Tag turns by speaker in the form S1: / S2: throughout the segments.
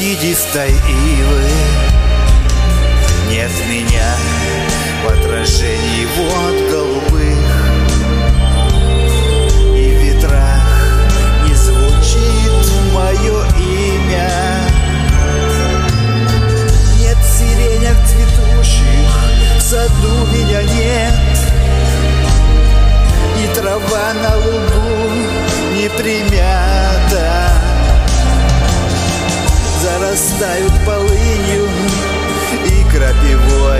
S1: раскидистой ивы. Нет меня в отражении вод голубых, и в ветрах не звучит мое имя. Нет сиренек цветущих, в саду меня нет, и трава на лугу не примята. Зарастают полынью и крапивой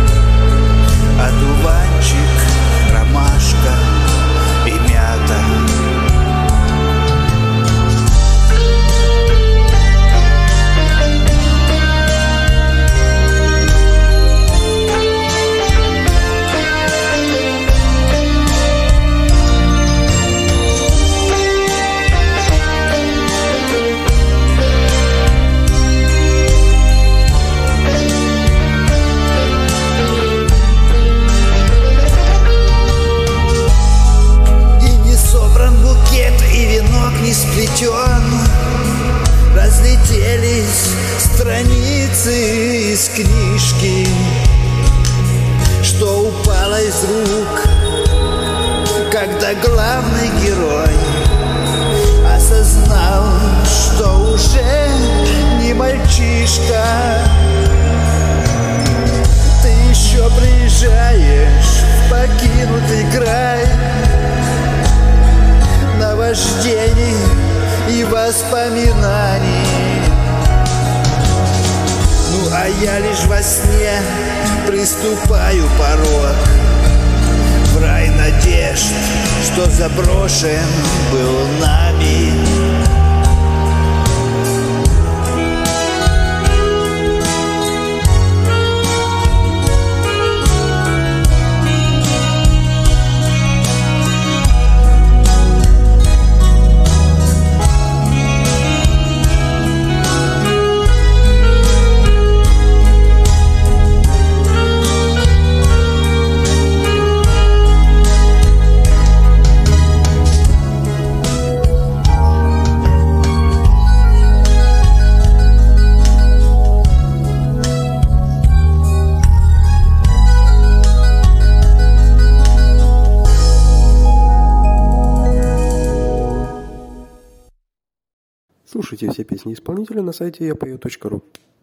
S1: одуванчик, ромашка и мята. Не сплетен, разлетелись страницы из книжки, что упала из рук, когда главный герой осознал, что уже не мальчишка. Ты еще приезжаешь в покинутый край наваждений и воспоминаний. Ну а я лишь во сне приступаю порог в рай надежд, что заброшен был нами.
S2: Слушайте все песни исполнителя на сайте yapою.ru.